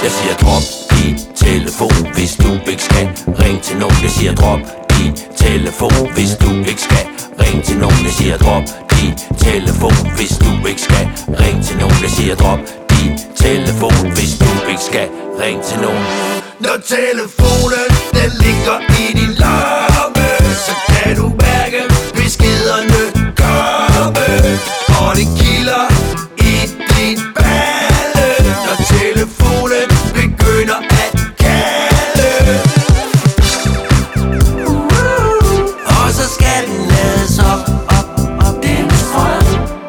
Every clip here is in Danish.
Jeg siger drop din telefon, hvis du ikke skal ring til nogen. Jeg siger drop din telefon, hvis du ikke skal ring til nogen. Jeg siger drop din telefon, hvis du ikke skal ring til nogen. Jeg siger drop din telefon, hvis du ikke skal ring til nogen. Når telefonen den ligger i din lomme, så kan du mærke beskederne komme, og det kilder i din balle. Når telefonen begynder at kalde, og så skal den lades op, den strøm,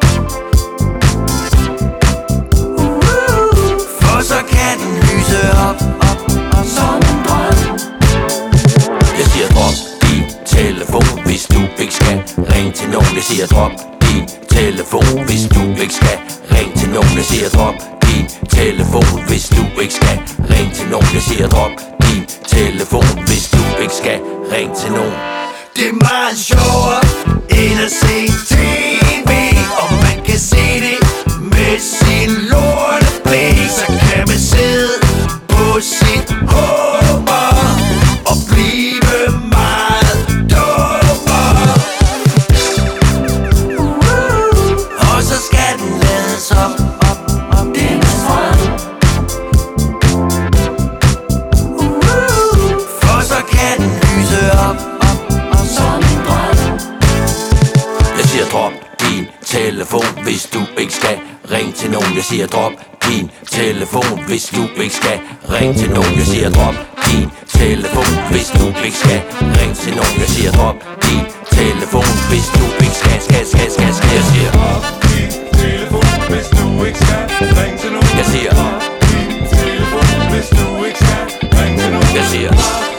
for så kan den lyse op som en drøm. Jeg siger drop din telefon, hvis du ikke skal ring til nogen. Jeg siger drop din telefon, hvis du ikke skal ring til nogen. Jeg siger drop din telefon, hvis du ikke skal ring til nogen. Jeg siger drop din telefon, hvis du ikke skal ring til nogen. Det er meget sjovere end at se TV, og man kan se det med sin lorteblik. Så kan man sidde på sit hummer og blive meget dummere, og så skal den lades op, den strøm, for så kan den lyse op som en drøm. Jeg siger drop din telefon, hvis du ikke skal ring til nogen. Jeg siger drop din telefon, hvis du ikke skal ring til nogen. Jeg siger drop din telefon, hvis du ikke skal ring til nogen. Jeg siger drop din telefon, hvis du ikke skal. Jeg siger drop din telefon, hvis du ikke skal ring til nogen. Jeg siger drop din telefon, hvis du ikke skal ring til nogen. Jeg siger